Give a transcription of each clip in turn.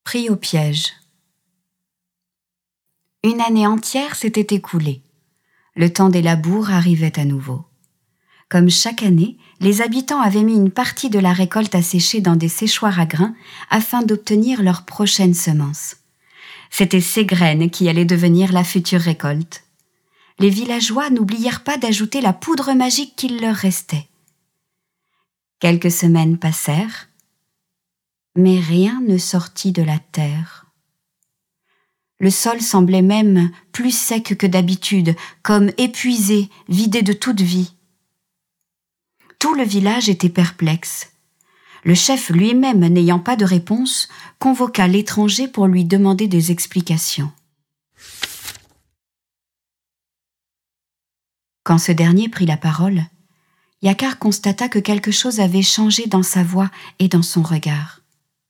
Pris au piège. Une année entière s'était écoulée. Le temps des labours arrivait à nouveau. Comme chaque année, les habitants avaient mis une partie de la récolte à sécher dans des séchoirs à grains afin d'obtenir leur prochaine semence. C'étaient ces graines qui allaient devenir la future récolte. Les villageois n'oublièrent pas d'ajouter la poudre magique qu'il leur restait. Quelques semaines passèrent, mais rien ne sortit de la terre. Le sol semblait même plus sec que d'habitude, comme épuisé, vidé de toute vie. Tout le village était perplexe. Le chef lui-même, n'ayant pas de réponse, convoqua l'étranger pour lui demander des explications. Quand ce dernier prit la parole, Yakar constata que quelque chose avait changé dans sa voix et dans son regard.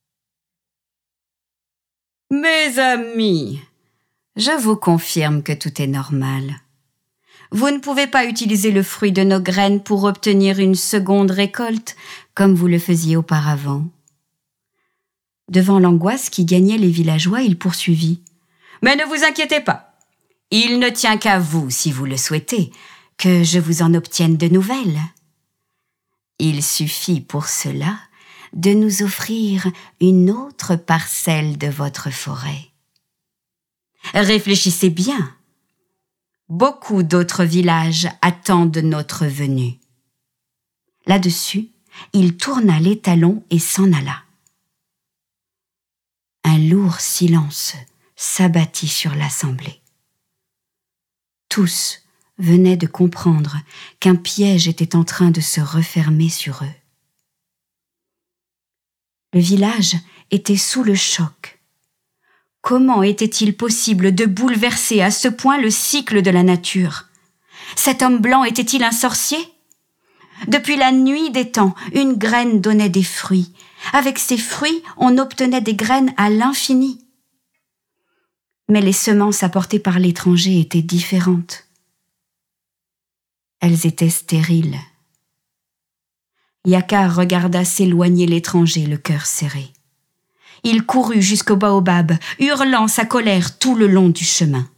« Mes amis, je vous confirme que tout est normal. Vous ne pouvez pas utiliser le fruit de nos graines pour obtenir une seconde récolte comme vous le faisiez auparavant. » Devant l'angoisse qui gagnait les villageois, il poursuivit. « Mais ne vous inquiétez pas, il ne tient qu'à vous, si vous le souhaitez, que je vous en obtienne de nouvelles. Il suffit pour cela de nous offrir une autre parcelle de votre forêt. Réfléchissez bien. Beaucoup d'autres villages attendent notre venue. » Là-dessus, il tourna les talons et s'en alla. Un lourd silence s'abattit sur l'assemblée. Tous venaient de comprendre qu'un piège était en train de se refermer sur eux. Le village était sous le choc. Comment était-il possible de bouleverser à ce point le cycle de la nature? Cet homme blanc était-il un sorcier? Depuis la nuit des temps, une graine donnait des fruits. Avec ces fruits, on obtenait des graines à l'infini. Mais les semences apportées par l'étranger étaient différentes. Elles étaient stériles. Yakar regarda s'éloigner l'étranger, le cœur serré. Il courut jusqu'au baobab, hurlant sa colère tout le long du chemin.